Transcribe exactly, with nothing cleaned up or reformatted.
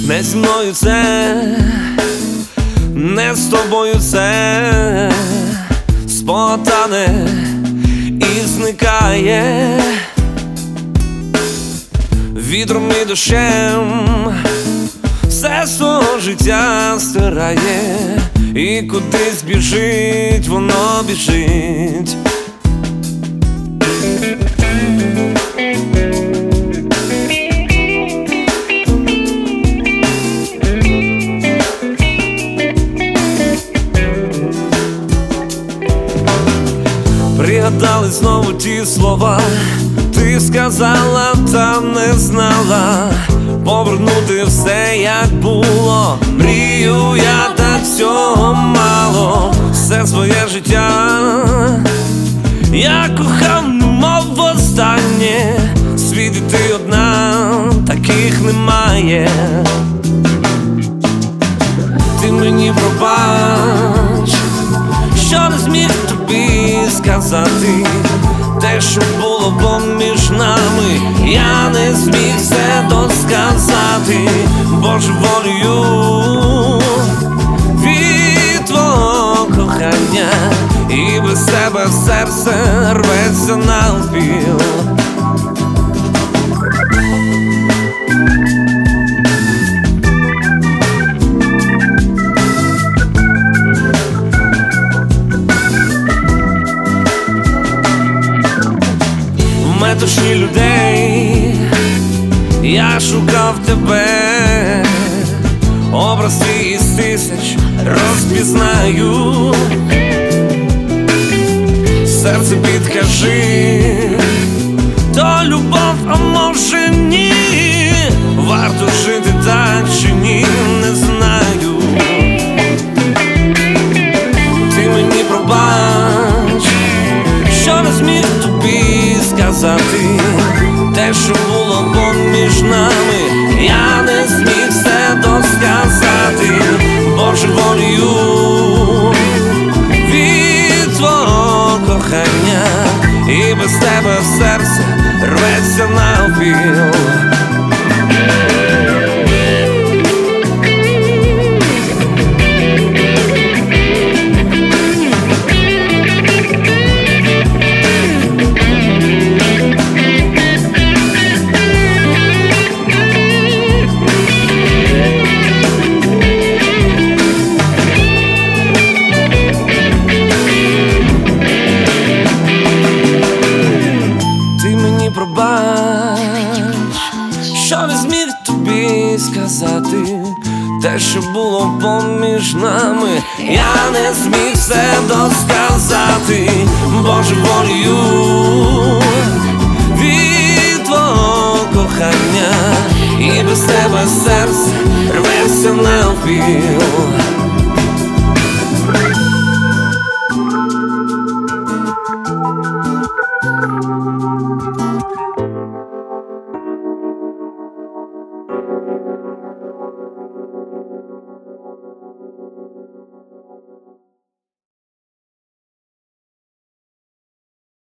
Не зі мною це, не з тобою це спотане і зникає вітром і дощем, все свого життя стирає, і кудись біжить, воно біжить. Пригадали знову ті слова, ти сказала, та не знала повернути все, як було. Мрію я, так всього мало, все своє життя я кохав, немов востаннє. В світі ти одна, таких немає. Ти мені пробач, що не зміг тобі сказати те, що було поміж нами. Я не зміг все досказати, божеволію від твого кохання, і без тебе серце рветься навпіл. В метушні людей я шукав тебе, образ твій із тисяч розпізнаю. Серце підкажи, то любов, а може ні? Варто жити так чи ні, не знаю. Ти мені пробач, що не зміг тобі сказати те, що було поміж нами. Я не зміг все досказати, божеволію від твого кохання, і без тебе серце рветься навпіл. Пробач, що не зміг тобі сказати те, що було поміж нами. Я не зміг все досказати, божеволію від твого кохання, і без тебе серце рветься навпіл.